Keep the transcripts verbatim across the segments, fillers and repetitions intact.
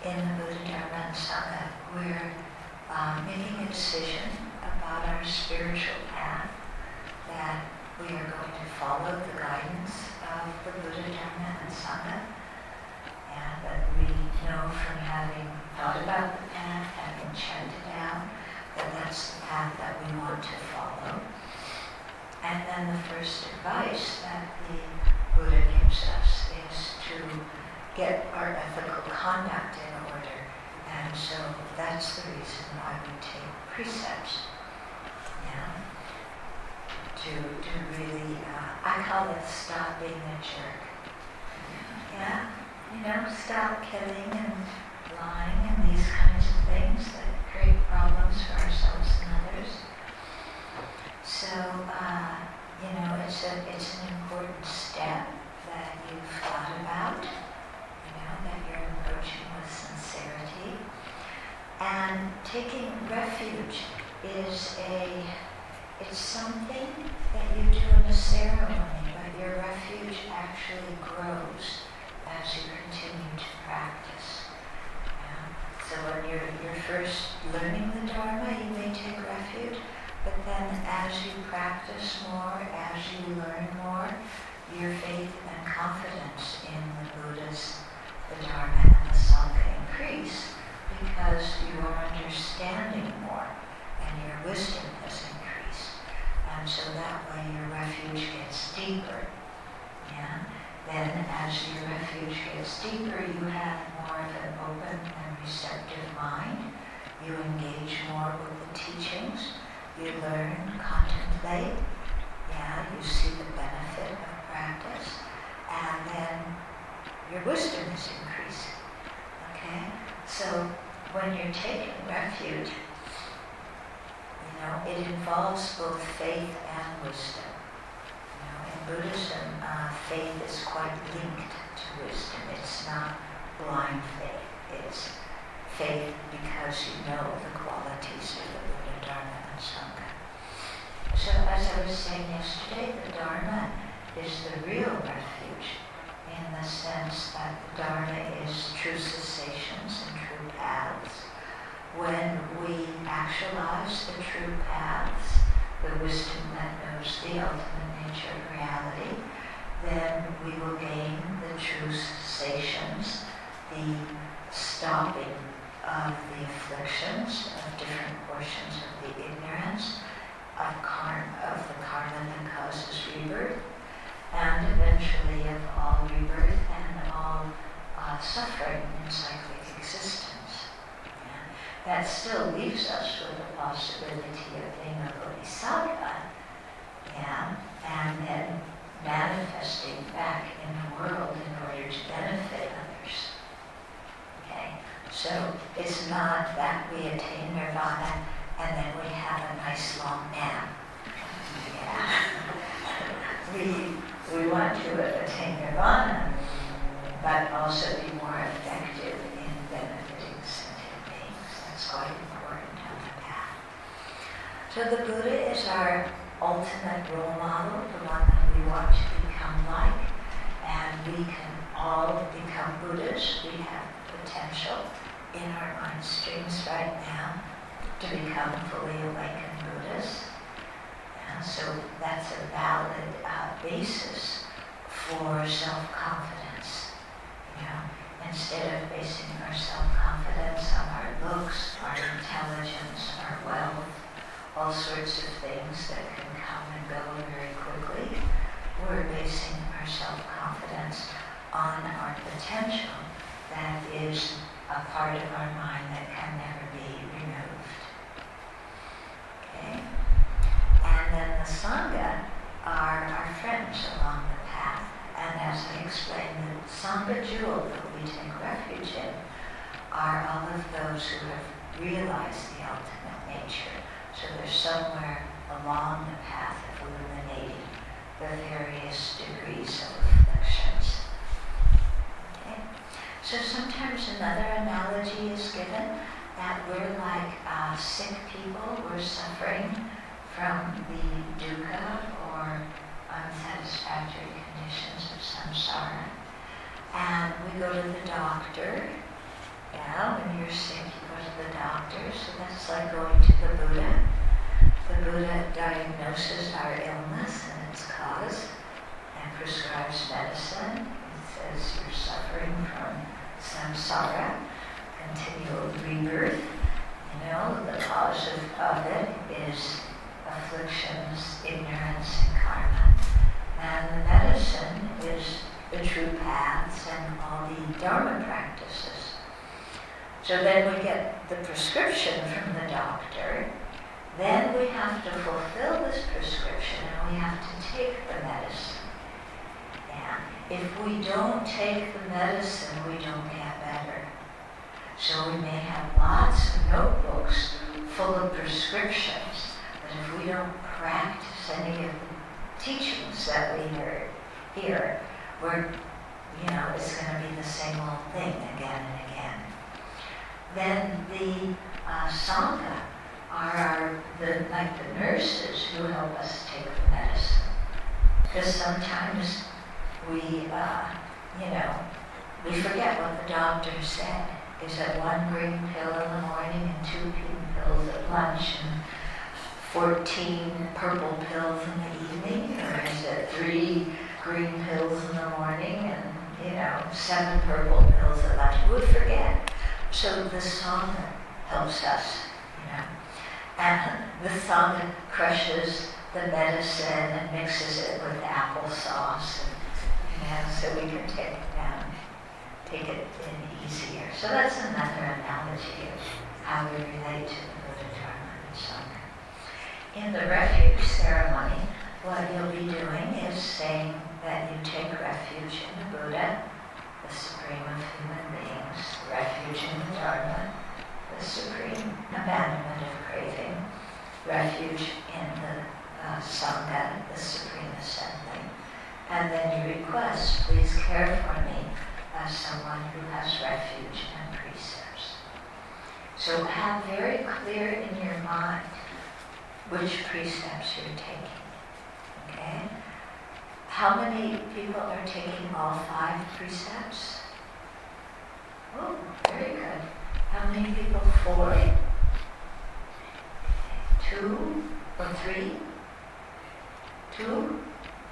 in the Buddha, Dharma, and Sangha, we're um, making a decision about our spiritual path, that we are going to follow the guidance of the Buddha, Dharma, and Sangha, and that we know from having thought about the path, having checked it out, that that's the path that we want to follow. And then the first advice that the Buddha gives us is to get our ethical conduct in order. And so that's the reason why we take precepts. Yeah. To, to really, uh, I call it stop being a jerk. Yeah. You know, stop killing and lying and these kinds of things that create problems for ourselves and others. So, uh, you know, it's a it's an important step that you've thought about, you know, that you're approaching with sincerity. And taking refuge is a, it's something that you do in a ceremony, but your refuge actually grows as you continue to practice. Yeah. So when you're, you're first learning the Dharma, you may take refuge, but then as you practice more, as you learn more, your faith and confidence in the Buddhas, the Dharma, and the Sangha increase because you are understanding more and your wisdom has increased. And so that way your refuge gets deeper. Yeah? Then as your refuge gets deeper, you have more of an open and receptive mind. You engage more with the teachings. You learn, contemplate. Yeah, you see the benefit of practice. And then your wisdom is increasing. Okay? So when you're taking refuge, you know, it involves both faith and wisdom. In Buddhism, uh, faith is quite linked to wisdom. It's not blind faith. It's faith because you know the qualities of the Buddha, Dharma, and Sangha. So as I was saying yesterday, the Dharma is the real refuge in the sense that the Dharma is true cessations and true paths. When we actualize the true paths, the wisdom that knows the ultimate nature of reality, then we will gain the true cessations, the stopping of the afflictions of different portions of the ignorance, of karma, of the karma that causes rebirth, and eventually of all rebirth and all uh, suffering in cyclic existence. That still leaves us with the possibility of being a bodhisattva, yeah, and then manifesting back in the world in order to benefit others. Okay, so it's not that we attain nirvana and then we have a nice long nap. Yeah, we we want to attain nirvana, but also be more effective in benefiting sentient beings. That's quite important on the path. So the Buddha is our ultimate role model, the one that we want to become like, and we can all become Buddhas. We have potential in our mind streams right now to become fully awakened Buddhas. And so that's a valid uh, basis for self-confidence. You know, instead of basing our self-confidence on our looks, our intelligence, our wealth, all sorts of things that can come and go very quickly, we're basing our self-confidence on our potential that is a part of our mind that can never be removed. Okay? And then the Sangha are our friends along the path. And as I explained, the Sangha jewel that we take refuge in are all of those who have realized the ultimate nature. So they're somewhere along the path of illuminating the various degrees of afflictions. Okay? So sometimes another analogy is given that we're like uh, sick people. We're suffering from the dukkha or unsatisfactory conditions of samsara. And we go to the doctor Yeah, when you're sick, you go to the doctor, so that's like going to the Buddha. The Buddha diagnoses our illness and its cause and prescribes medicine. It says you're suffering from samsara, continual rebirth. You know, the cause of, of it is afflictions, ignorance, and karma. And the medicine is the true paths and all the Dharma practices. So then we get the prescription from the doctor. Then we have to fulfill this prescription and we have to take the medicine. And if we don't take the medicine, we don't get better. So we may have lots of notebooks full of prescriptions, but if we don't practice any of the teachings that we heard here, we're, you know, it's going to be the same old thing again and again. Then the uh, Sangha are our, the, like the nurses who help us take the medicine. Because sometimes we, uh, you know, we forget what the doctor said. Is it one green pill in the morning and two green pills at lunch and fourteen purple pills in the evening? Or is it three green pills in the morning and, you know, seven purple pills at lunch? We forget. So the Sangha helps us, you know. And the Sangha crushes the medicine and mixes it with applesauce, and, you know, so we can take it down, take it in easier. So that's another analogy of how we relate to the Buddha, Dharma, and Sangha. In the refuge ceremony, what you'll be doing is saying that you take refuge in the Buddha, the supreme of human beings, refuge in the Dharma, the supreme abandonment of craving, refuge in the uh, Sangha, the supreme assembly, and then you request, please care for me as someone who has refuge and precepts. So have very clear in your mind which precepts you're taking, okay? How many people are taking all five precepts? Oh, very good. How many people? Four? Two? Or three? Two?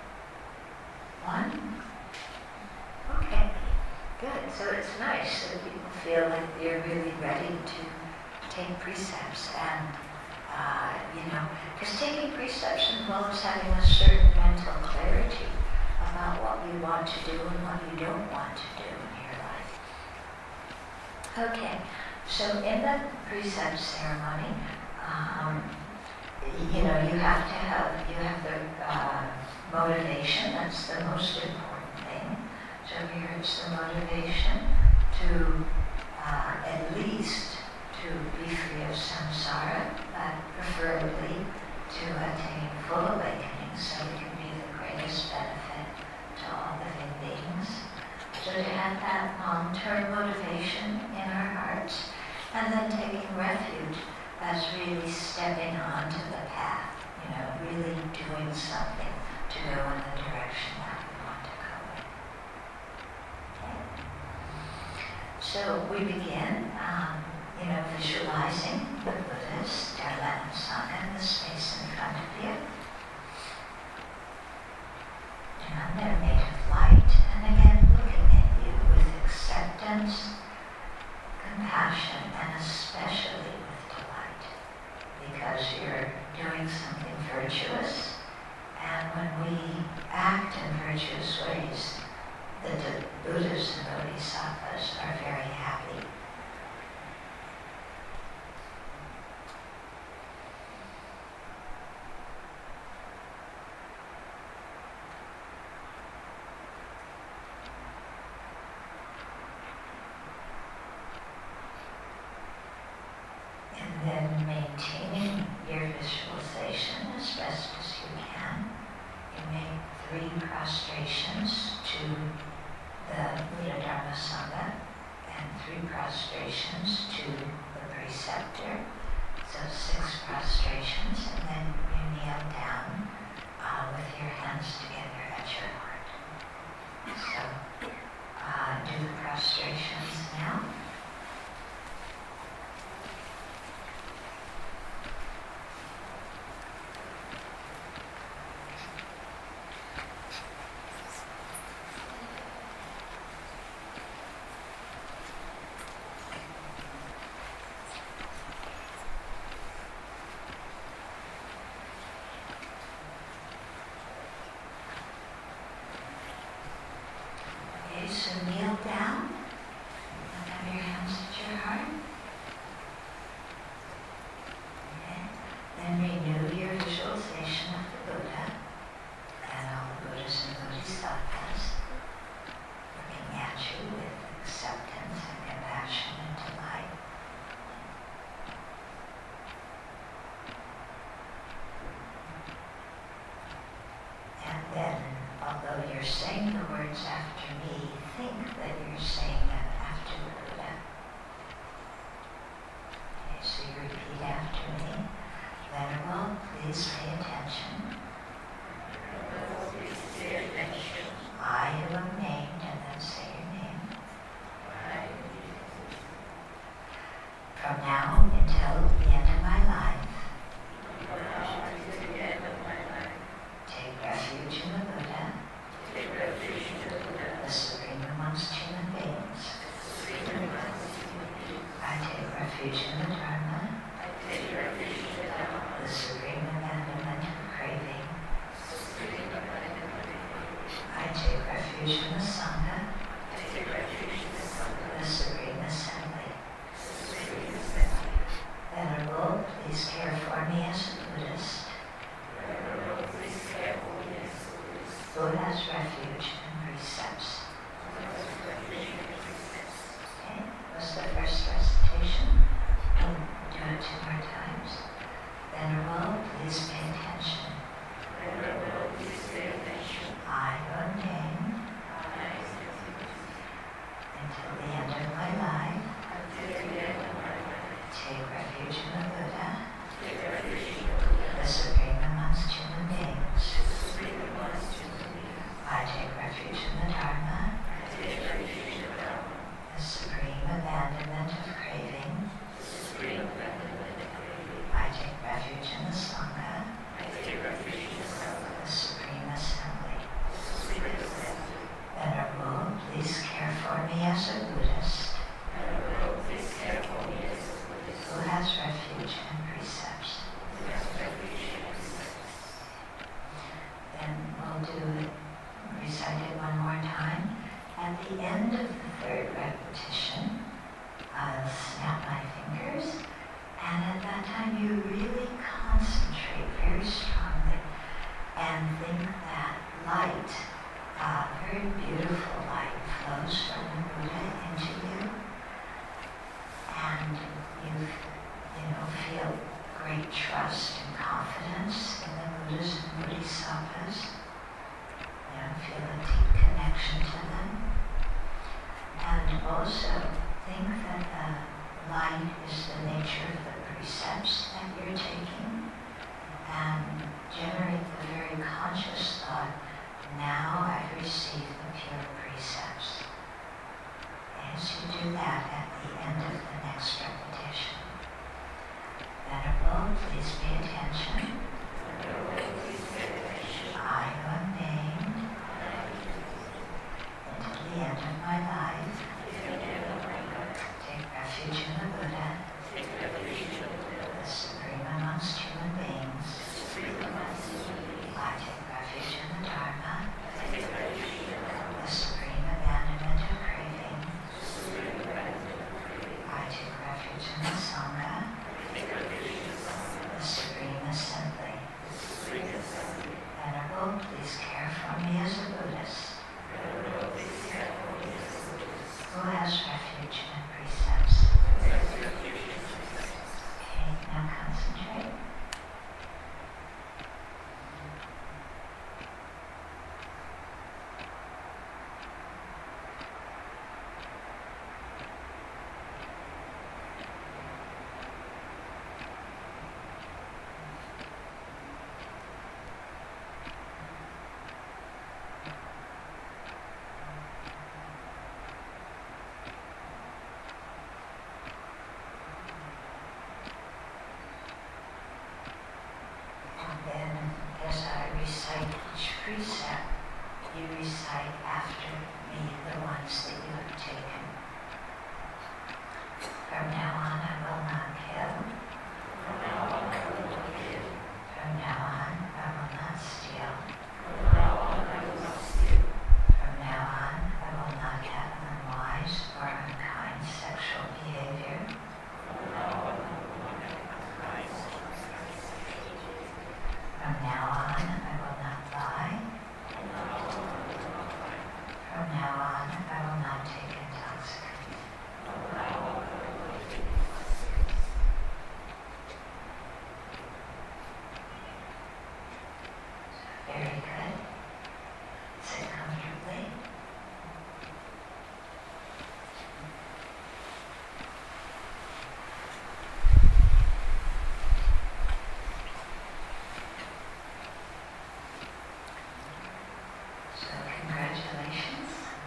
One? Okay, good. So it's nice that people feel like they're really ready to take precepts and, uh, you know, because taking precepts involves having a certain mental clarity about what you want to do and what you don't want to do in your life. Okay. So in the precept ceremony, um, you know, you have to have, you have the uh, motivation, that's the most important thing. So here it's the motivation to uh, at least to be free of samsara, but preferably to attain full awakening so it can be the greatest benefit to all living beings. So to have that long-term motivation in our hearts, and then taking refuge as really stepping onto the path, you know, really doing something to go in the direction that we want to go in. Okay. So we begin, um, you know, visualizing the Buddhas, their Lamb Sangha, in the space in front of you. And they're made of light, and again looking at you with acceptance, compassion, and especially with delight, because you're doing something virtuous, and when we act in virtuous ways, the, the Buddhas and Bodhisattvas are very happy. Then maintaining your visualization as best as you can. You make three prostrations to the Buddha, Dharma, Sangha, and three prostrations to the preceptor. So six prostrations, and then you kneel down uh, with your hands together at your heart. So uh, do the prostrations now. so kneel down and have your hands at your heart. Okay. Then renew your visualization of the Buddha and all the Buddhas and Bodhisattvas looking at you with acceptance and compassion and delight. And then, although you're saying the words after me, think that you're saying them after the Buddha. Okay, so you repeat after me. Venerable, please pay attention. I who am named, and then say your name. From now until the end of my life, take refuge in the Buddha, the supreme amongst human beings. I take refuge in the Dharma, the supreme abandonment of craving. I take refuge in the Sangha, the supreme assembly. Venerable, please care for me as a Buddhist, who has refuge and precepts. Okay, was the first recitation. We'll do it two more times. Venerable, please pay attention. I am named until the end of my life. Take refuge in the Buddha, the supreme amongst human beings. I take refuge in the Dharma, the supreme abandonment of craving. I take refuge in the Sangha, the supreme assembly. Venerable, please care for me as a Buddhist, who has refuge and precepts. Then we'll do it, recite it one more time. At the end of the third repetition, I'll snap my fingers, and at that time you really concentrate very strongly and think that light, uh, very beautiful light, flows from the Buddha into you, and you, you know, feel great trust and confidence in the Buddhas and Bodhisattvas. You know, feel a deep connection to them. And also think that the light is the nature of the precepts that you're taking, and generate the very conscious thought, now I've received the pure precepts. As you do that at the end of the next repetition. Venerable, please pay attention. I who am named until the end of my life, take refuge in the Buddha, the supreme amongst human beings. I take refuge in the Dharma, the supreme abandonment of craving. I take refuge in the Sangha, the supreme assembly. Venerable, please care for me as a Buddhist, who has refuge and precepts. Okay, now concentrate. Recite each precept, you recite after me the ones that you have taken. From now on, I will not kill. From now on, I will not kill. From now on, I will not steal. From now on, I will not steal. From now on, I will not now on, I will not take intoxicants. Very good. Sit comfortably. So congratulations.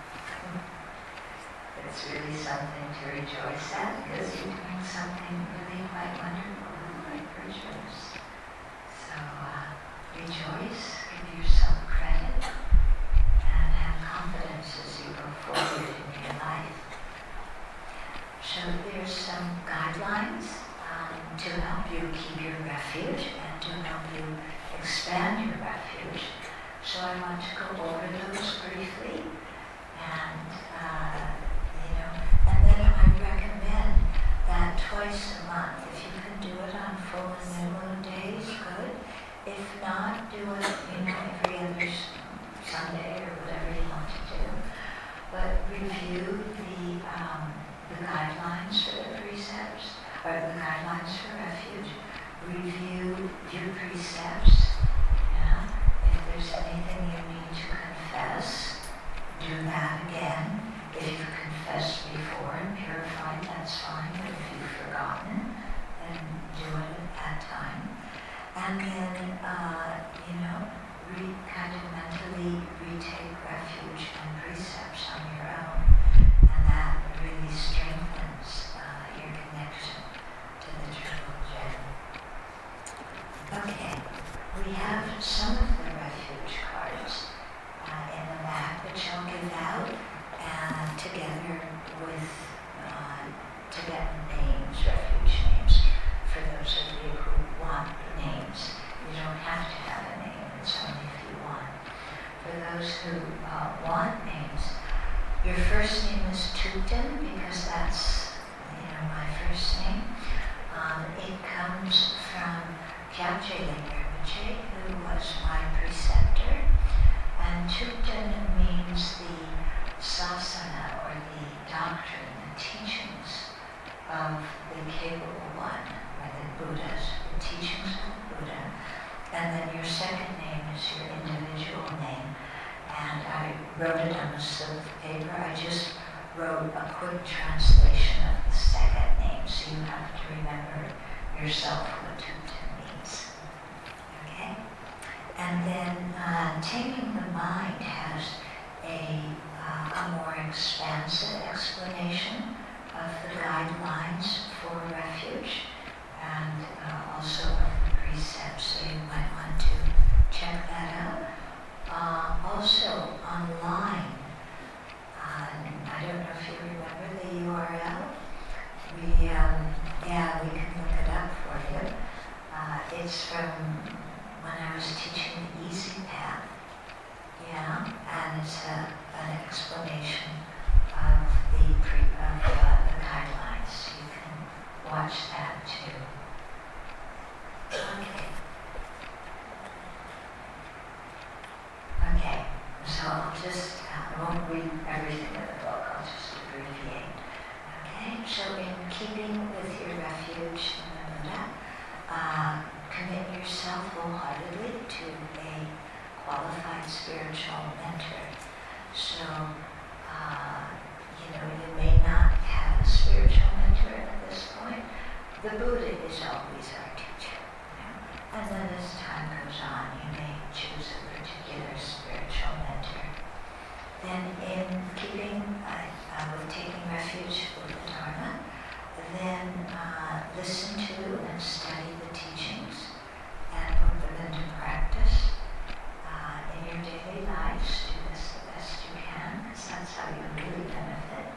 It's really something to rejoice at because you're doing something really quite wonderful and quite virtuous. So uh, rejoice, give yourself credit, and have confidence as you go forward in your life. So there's some guidelines um, to help you keep your refuge and to help you expand your refuge. So I want to go over those briefly, and uh, you know, and then I recommend that twice a month. If you can do it on full and new moon days, good. If not, do it, you know, every other Sunday or whatever you want to do. But review the um, the guidelines for the precepts, or the guidelines for refuge. Review your precepts. Yeah. If there's anything you need to confess, do that again. If you've confessed before and purified, that's fine. But if you've forgotten, then do it at that time. And then, uh, you know, re- kind of mentally retake refuge and precepts on your own. And that really strengthens uh, your connection to the Triple Gem. Okay, we have some of the refuge cards uh, in the back, which I'll give out uh, together with uh, Tibetan names, refuge names, for those of you who want names. You don't have to have a name, it's only if you want. For those who uh, want names, your first name is Tupten, because that's, you know, my first name. Um, it comes from Kyabje Rinpoche, who was my preceptor. And Tupten means the sasana, or the doctrine, the teachings of the capable one, or the Buddhas, the teachings of the Buddha. And then your second name is your individual name. And I wrote it on a slip of paper. I just wrote a quick translation of the second name, so you have to remember yourself what Tupten means. Okay? And then uh, Taming the Mind has a, uh, a more expansive explanation of the guidelines for refuge and uh, also of the precepts, so you might want to check that out. Uh, also online, uh, I don't know if you remember the U R L. We, um, yeah, we can look it up for you. Uh, it's from when I was teaching the Easy Path, yeah, and it's a, an explanation of the pre, of uh, the guidelines. You can watch that too. Okay. Okay, so I'll just, uh, I won't read everything in the book, I'll just abbreviate. Okay, so in keeping with your refuge in the Buddha, uh, commit yourself wholeheartedly to a qualified spiritual mentor. So, uh, you know, you may not have a spiritual mentor at this point. The Buddha is always our teacher. Yeah? And then as time goes on, you may choose a particular spiritual mentor. Then in keeping, uh, uh, with taking refuge with the Dharma, then uh, listen to and study the teachings and put them into practice uh, in your daily lives. Do this the best you can, because that's how you really benefit.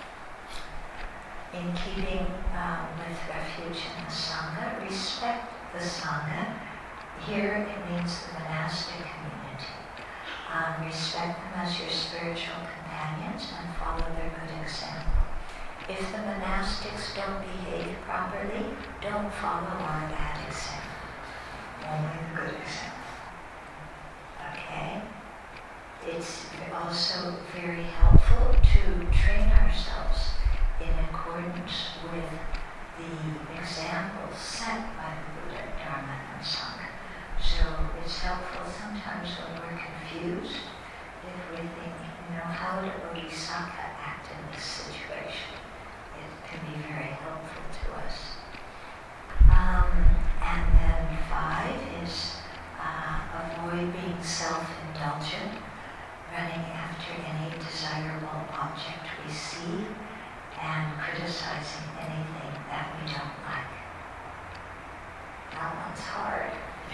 In keeping uh, with refuge in the Sangha, respect the Sangha. Here it means the monastic community. Um, respect them as your spiritual companions and follow their good example. If the monastics don't behave properly, don't follow our bad example. Only the good example. Okay? it's also very helpful to train ourselves in accordance with the examples set by the Buddha, Dharma, and Sangha. So it's helpful sometimes when we're confused if we think, you know, how would a bodhisattva act in this situation? It can be very helpful to us. Um, and then five is uh, avoid being self-indulgent, running after any desirable object we see, and criticizing anything that we don't like. That one's hard.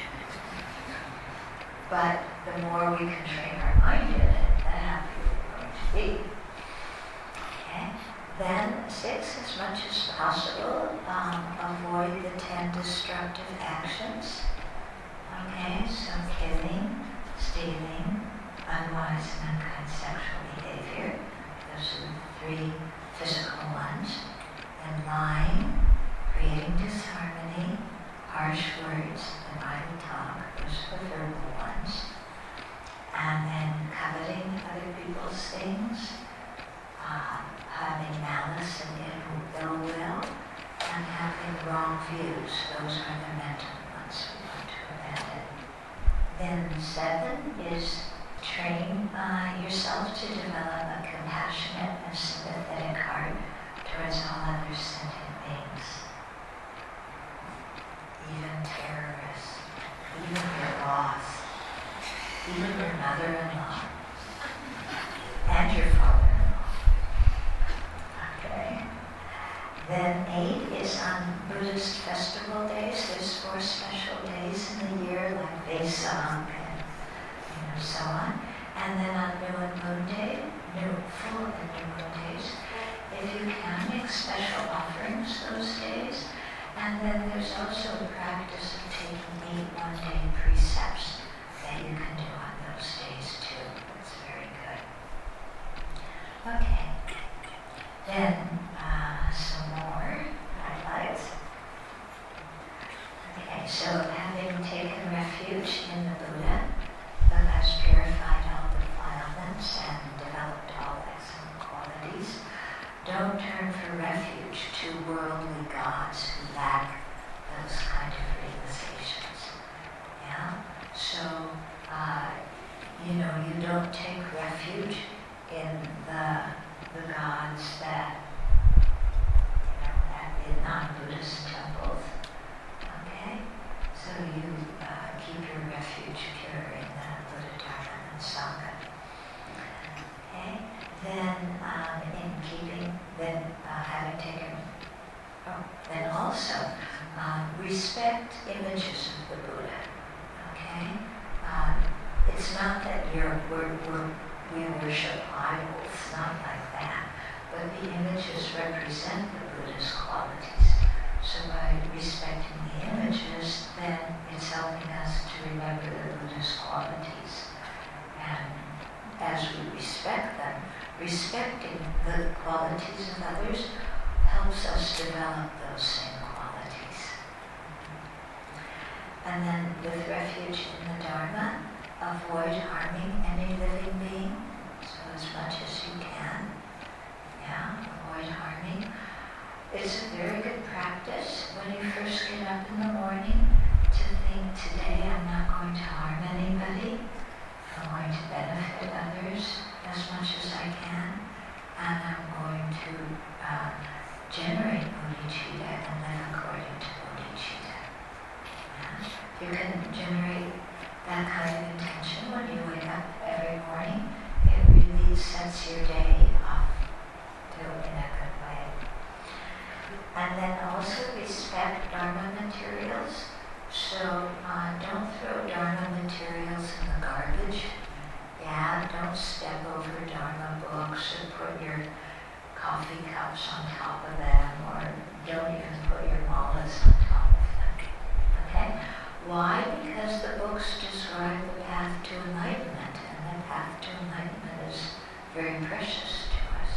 But the more we can train our mind in it, the happier we're going to be. Okay? Then six, as much as possible, um, avoid the ten destructive actions. Okay, so killing, stealing, unwise and unkind sexual behavior. Those are the three physical ones. And lying, creating disharmony, harsh words, and idle talk. Those are the verbal ones. And then coveting other people's things, uh, having malice and ill will, and having wrong views. Those are the mental ones we want to abandon. Then seven is train uh, yourself to develop a compassionate and sympathetic heart towards all other sentient beings. Even terrorists, even your boss, even your mother-in-law, and your father-in-law. Okay. Then eight is on Buddhist festival days. There's four special days in the year, like Vaisakh and you know, so on. And then on new and moon day, new full and new moon days, if you can, make special offerings those days. And then there's also the practice of taking eight one-day precepts that you can do on those days too. That's very good. Okay. Then uh, some more highlights. Okay, so having taken refuge in the Buddha, who has purified all defilements and developed all excellent qualities, don't turn for refuge to worldly gods who lack those kind of realizations. Yeah? So, uh, you know, you don't take refuge in the the gods that, you know, at the non-Buddhist temples. Okay? So you uh, keep your refuge pure in the Buddha, Dharma, and Sangha. Okay? Then, um, in keeping, then uh, having taken, oh, then also um, respect images of the Buddha. Okay? Um, it's not that you're, we're, we're, we worship idols, not like that, but the images represent the Buddha's qualities. So by respecting the images, then it's helping us to remember the Buddha's qualities. And as we respect them, respecting the qualities of others helps us develop those same qualities. And then with refuge in the Dharma, avoid harming any living being, so as much as you can. Yeah, avoid harming. It's a very good practice when you first get up in the morning to think, today I'm not going to harm anybody. I'm going to benefit others as much as I can, and I'm going to uh, generate bodhicitta and live according to bodhicitta. Yeah. You can generate that kind of intention when you wake up every morning. It really sets your day off to in a good way. And then also respect Dharma materials. So uh, don't throw Dharma materials in the garbage. Yeah, don't step over Dharma books or put your coffee cups on top of them, or don't even put your malas on top of them. Okay? Why? Because the books describe the path to enlightenment, and the path to enlightenment is very precious to us.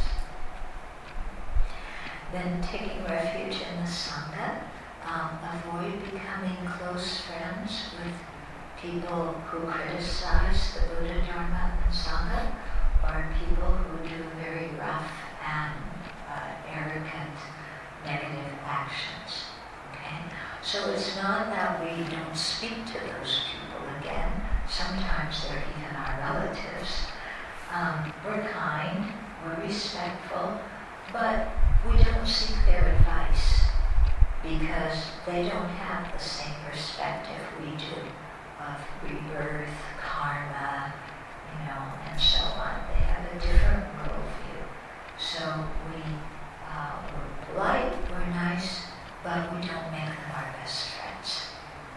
Then taking refuge in the Sangha, um, avoid becoming close friends with people who criticize the Buddha, Dharma, and Sangha, or people who do very rough and uh, arrogant negative actions. Okay? So it's not that we don't speak to those people again. Sometimes they're even our relatives. Um, we're kind, we're respectful, but we don't seek their advice because they don't have the same perspective we do of rebirth, karma, you know, and so on. They have a different worldview. So we, uh, we're polite, we're nice, but we don't make them our best friends.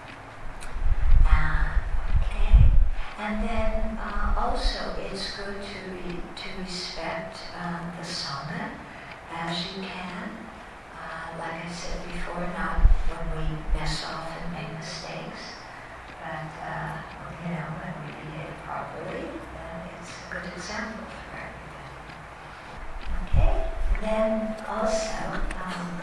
Uh, okay, and then uh, also it's good to re- to respect um, the Sangha as you can. Uh, like I said before, not when we mess off and make mistakes, but uh, you know, when we behave properly, then it's a good example for everybody. Okay, then also um,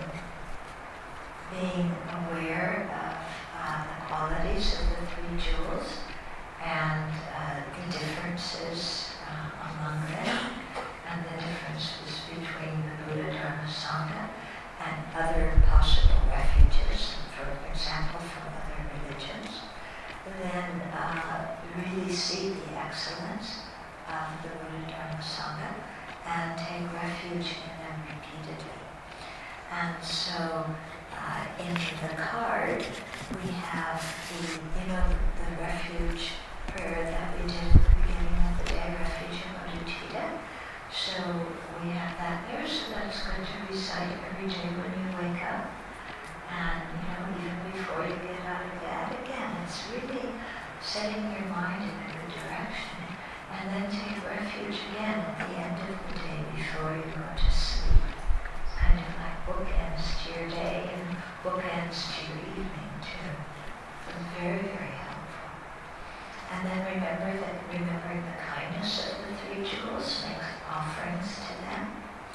being aware of uh, the qualities of the three jewels and uh, the differences uh, among them, and the differences between the Buddha, Dharma, Sangha, and other possible refuges, for example, from other religions. Then uh, really see the excellence of the Buddha, Dharma, Sangha, and take refuge in them repeatedly. And so, uh, in the card, we have the, you know, the, the refuge prayer that we did at the beginning of the day, Refuge in Bodhicitta. So we have that there, so that's good to recite every day when you wake up. And, you know, even before you get out of bed, again, it's really setting your mind in a good direction. And then take refuge again at the end of the day before you go to sleep. Kind of like bookends to your day and bookends to your evening too. So it's very, very helpful. And then remember that remembering the kindness of the three jewels makes offerings to them.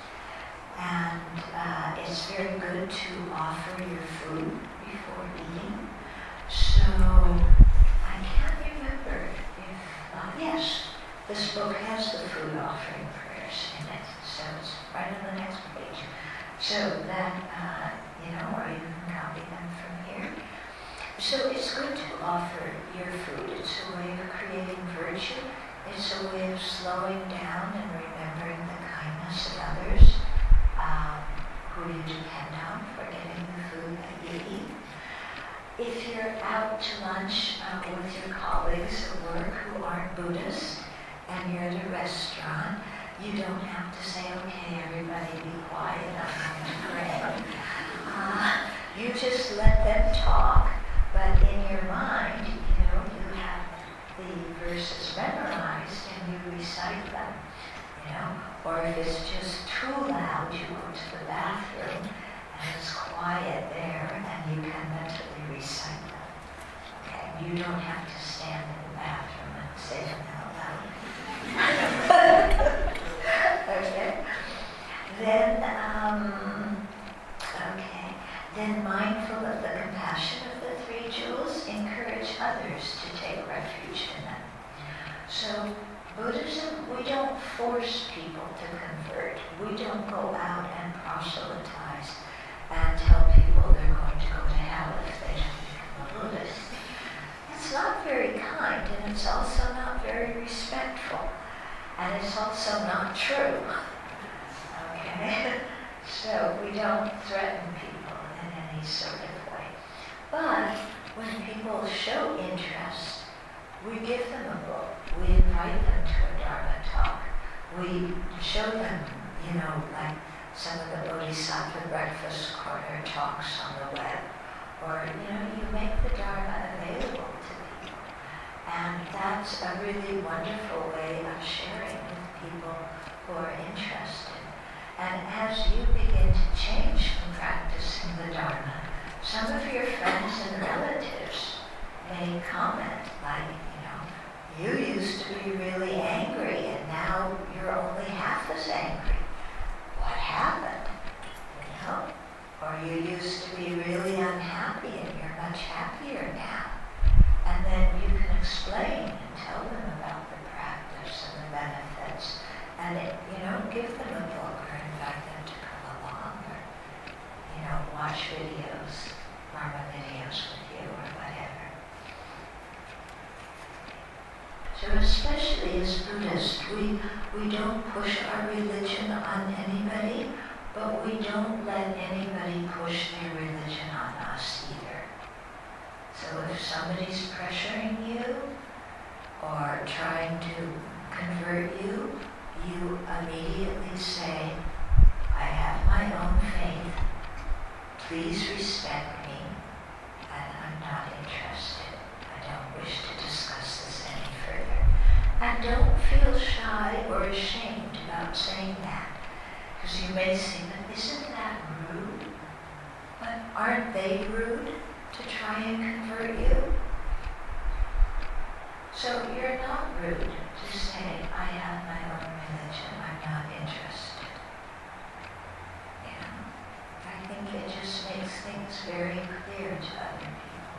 And uh, it's very good to offer your food before eating. So I can't remember if, uh, yes, this book has the food offering prayers in it. So it's right on the next page. So that, uh, you know, or you can copy them from here. So it's good to offer your food. It's a way of creating virtue. It's a way of slowing down and remembering the kindness of others um, who you depend on for getting the food that you eat. If you're out to lunch uh, with your colleagues at work who aren't Buddhists and you're at a restaurant, you don't have to say, okay, everybody be quiet, I'm going to pray. Uh, you just let them talk, but in your mind, you know, you have the verses memorized and you recite them, you know. Or if it's just too loud, you go to the bathroom and it's quiet there and you can mentally recite them. Okay, you don't have to stand in the bathroom and say them out loud. Okay. Then, um, okay. Then, mindful of the compassion of the three jewels, encourage others to take refuge in them. So, Buddhism, we don't force people to convert. We don't go out and proselytize and tell people they're going to go to hell if they don't become a Buddhist. It's not very kind, and it's also not very respectful. And it's also not true. Okay? So we don't threaten people in any sort of way. But when people show interest, we give them a book. We invite them to a Dharma talk. We show them, you know, like some of the Bodhisattva breakfast corner talks on the web. Or, you know, you make the Dharma available to people. And that's a really wonderful way of sharing with people who are interested. And as you begin to change from practicing the Dharma, some of your friends and relatives may comment like, you know, you used to be really angry and now you're only half as angry. What happened? You know? Or you used to be really unhappy and you're much happier now. And then you can And, it, you know, give them a book or invite them to come along or, you know, watch videos, Dharma videos with you or whatever. So especially as Buddhists, we, we don't push our religion on anybody, but we don't let anybody push their religion on us either. So if somebody's pressuring you or trying to convert you, you immediately say, I have my own faith, please respect me, and I'm not interested. I don't wish to discuss this any further. And don't feel shy or ashamed about saying that, because you may say, but isn't that rude? But aren't they rude to try and convert you? So you're not rude to say, I have my own religion, I'm not interested. Yeah. I think it just makes things very clear to other people.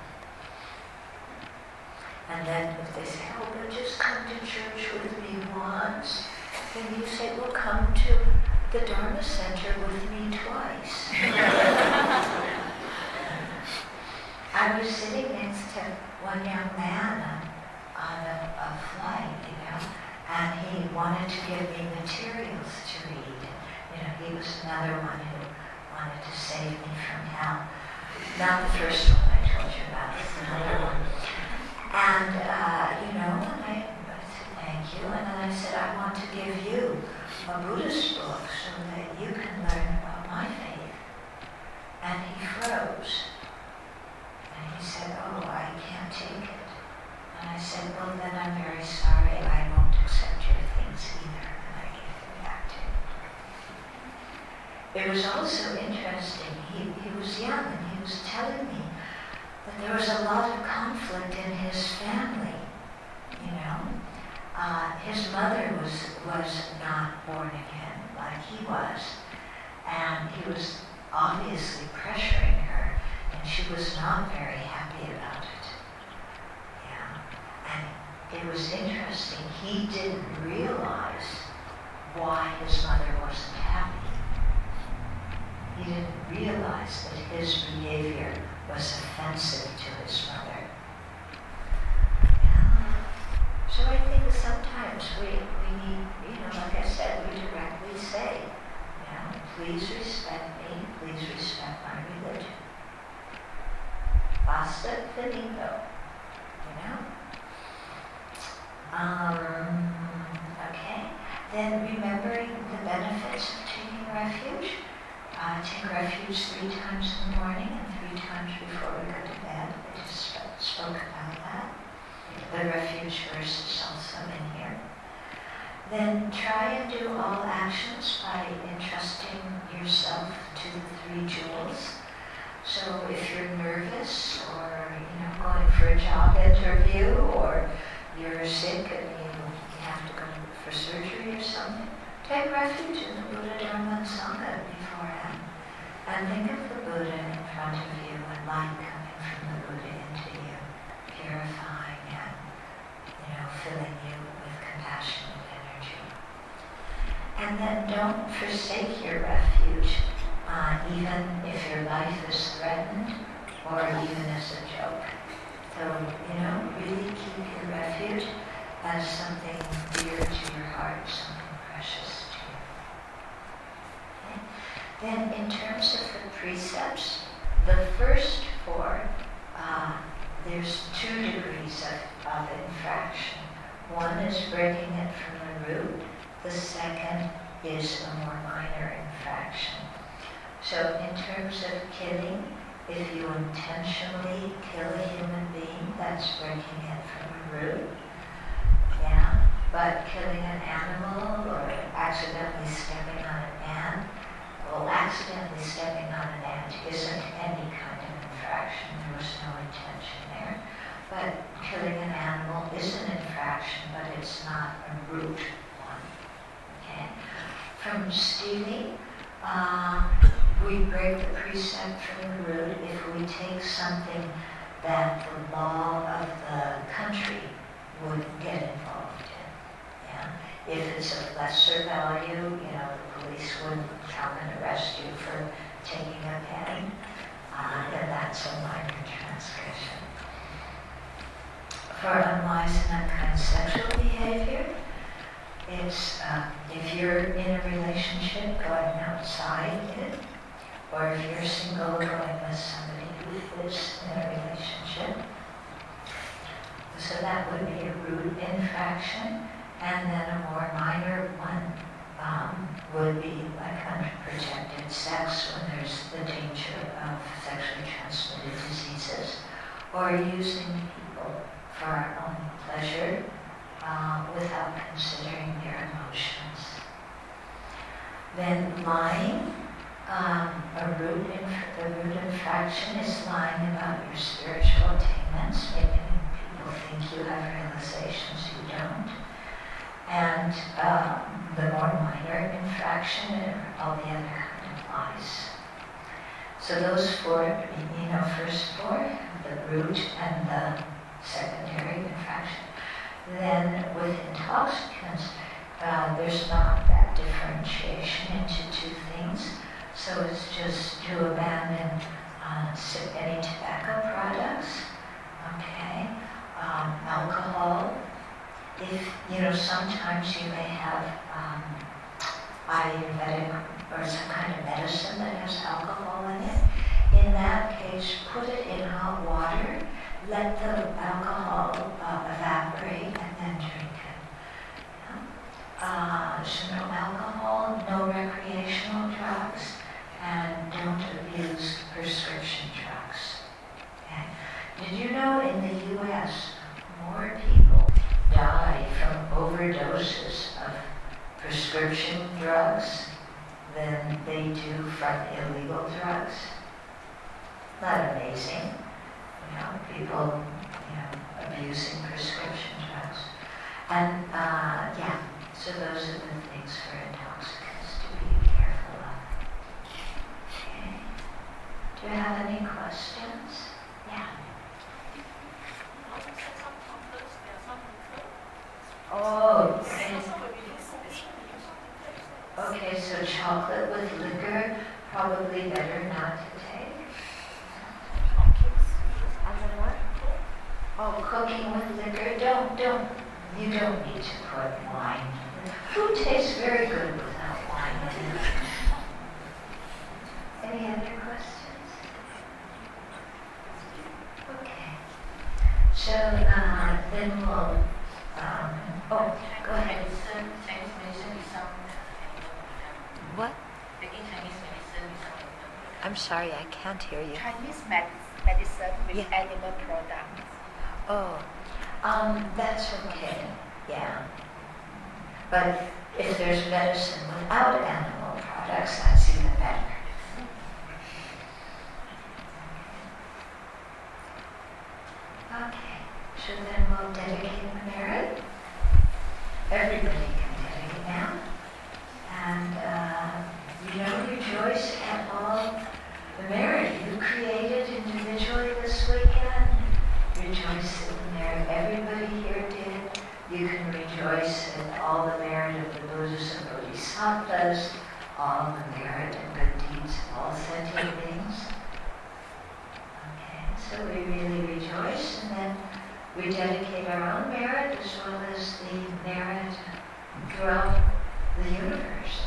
And then if they say, oh, but just come to church with me once, then you say, well, come to the Dharma Center with me twice. I was sitting next to one young man on a, a flight, you know, and he wanted to give me materials to read. You know, he was another one who wanted to save me from hell. Not the first one I told you about, it's another one. And, uh, you know, and I, I said, thank you. And then I said, I want to give you a Buddhist book so that you can learn about my faith. And he froze. And he said, oh, I can't take it. And I said, well, then I'm very sorry. I won't accept your things either. And I gave them back to him. It was also interesting. He, he was young and he was telling me that there was a lot of conflict in his family. You know, uh, his mother was was not born again like he was, and he was obviously pressuring her, and she was not very happy about it. And it was interesting, he didn't realize why his mother wasn't happy. He didn't realize that his behavior was offensive to his mother. Yeah. So I think sometimes we, we need, you know, like I said, we directly say, you know, please respect me, please respect my religion. Basta finito. You know? Um, okay. Then remembering the benefits of taking refuge. Uh, take refuge three times in the morning and three times before we go to bed. I just sp- spoke about that. The refuge verse is also in here. Then try and do all actions by entrusting yourself to the three jewels. So if you're nervous or, you know, going for a job interview or you're sick and you, you have to go for surgery or something, take refuge in the Buddha, Dharma, and Sangha beforehand. And think of the Buddha in front of you and light coming from the Buddha into you, purifying and, you know, filling you with compassionate energy. And then don't forsake your refuge, uh, even if your life is threatened or even as a joke. So, you know, really keep your refuge as something dear to your heart, something precious to you. Okay? Then in terms of the precepts, the first four, uh, there's two degrees of, of infraction. One is breaking it from the root. The second is a more minor infraction. So in terms of killing, if you intentionally kill a human being, that's breaking it from the root. Yeah. But killing an animal or accidentally stepping on an ant, well, accidentally stepping on an ant isn't any kind of infraction. There was no intention there. But killing an animal is an infraction, but it's not a root one. Okay? From stealing, uh, we break the precept from the root if we take something that the law of the country would get involved in. Yeah? if it's of lesser value, you know, the police wouldn't come and arrest you for taking a pen, uh, then that's a minor transgression. For unwise and unkind sexual behavior, it's uh, if you're in a relationship going outside it, or if you're single going with somebody who is in a relationship. So that would be a rude infraction, and then a more minor one um, would be like unprotected sex when there's the danger of sexually transmitted diseases, or using people for our own pleasure uh, without considering their emotions. Then lying, um, a rude, inf- a rude infraction is lying about your spiritual attainments, making people think you have realizations you don't. And um, the more minor infraction are all the other kind of lies. So those four, you know, first four, the root and the secondary infraction. Then with intoxicants, uh, there's not that differentiation into two things. So it's just to abandon uh, any tobacco products, okay, um, alcohol. If, you know, sometimes you may have um, Ayurvedic or some kind of medicine that has alcohol in it. In that case, put it in hot water, let the alcohol uh, evaporate, and then drink it. Yeah? Uh, so no alcohol, no recreational drugs, and don't abuse prescription drugs. Okay? Did you know in the U S more people die from overdoses of prescription drugs than they do from illegal drugs? Not amazing, you know, people, you know, abusing prescription drugs. And uh, yeah, so those are the things for intoxicants to be careful of. Okay. Do you have any questions? Yeah. Oh, okay. Okay, so chocolate with liquor, probably better not to take. And then what? Oh, cooking with liquor, don't, don't, you don't need to put wine. Food tastes very good without wine in it. Any other questions? Okay. So, uh, then we'll, um, oh, go ahead. Chinese medicine is some. What? Taking Chinese medicine is some. I'm sorry, I can't hear you. Chinese med- medicine with Yeah. animal products. Oh, um, that's okay, yeah. But if there's medicine without animal products, that's even better. Okay, so then we'll dedicate the merit. Everybody can dedicate now. And, uh, you know, rejoice at all the merit you created individually this weekend. Rejoice at the merit everybody here did. You can rejoice at all the merit of the Buddhas and Bodhisattvas, all the merit and good deeds of all sentient beings. Okay, so we really rejoice, and then we dedicate our own merit as well as the merit throughout the universe.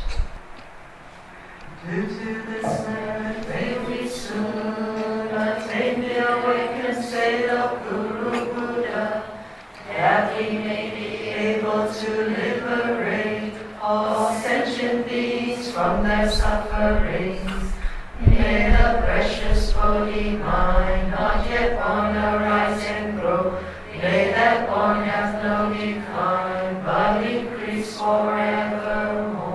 Due to this merit, may we soon attain the awakened state of Guru Buddha, that we may be able to liberate all sentient beings from their sufferings. May the precious Bodhi mind, not yet born, arise and grow. May that born have no decline, but increase forevermore.